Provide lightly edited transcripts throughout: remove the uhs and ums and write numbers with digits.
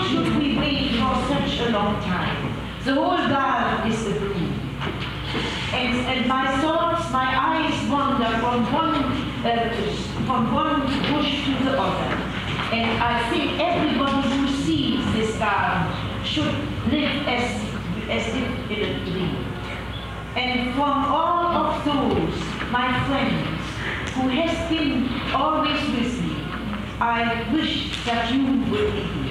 should we wait for such a long time? The whole garden is abloom. And my thoughts, my eyes wander from one bush to the other. And I think everybody who sees this garden should live as if in a dream. And from all of those, my friends, who has been always with me, I wish that you would be here.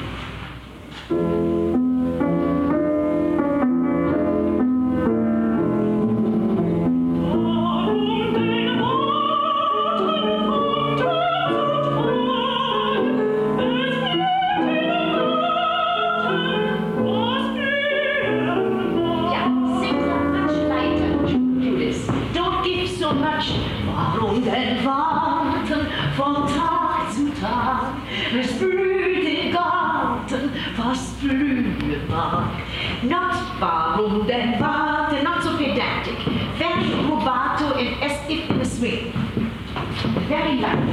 Warum denn warten von Tag zu Tag? Es blüht im Garten, was blühen mag. Not warum denn warten, not so pedantic. Very rubato and as if in a swing. Very light.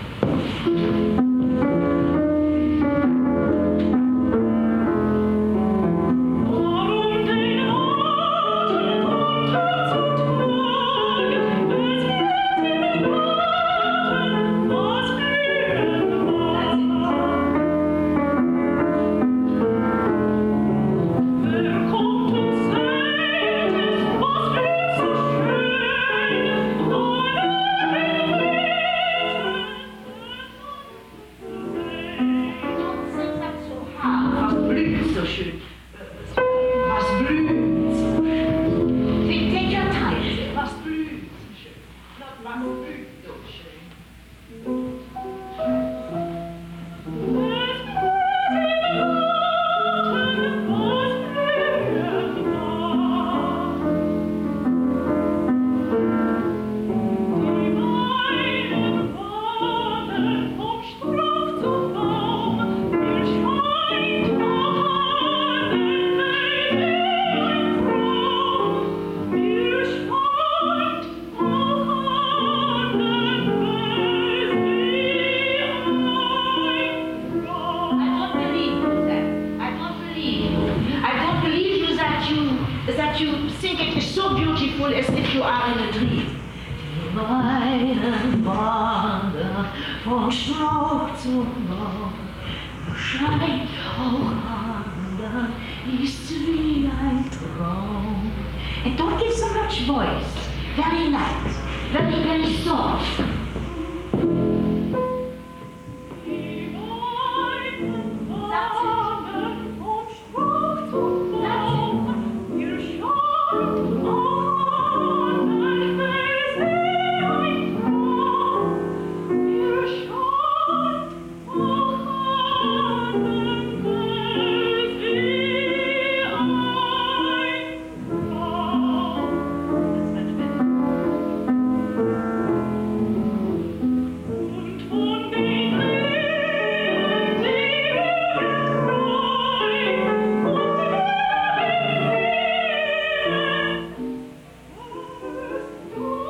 That you think it is so beautiful as if you are in a dream. Die Weiden wandern von Strauch zu Strauch, scheint auch anderen, ist wie ein Traum. And don't give so much voice, very light, very, very soft.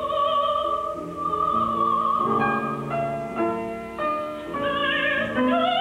No.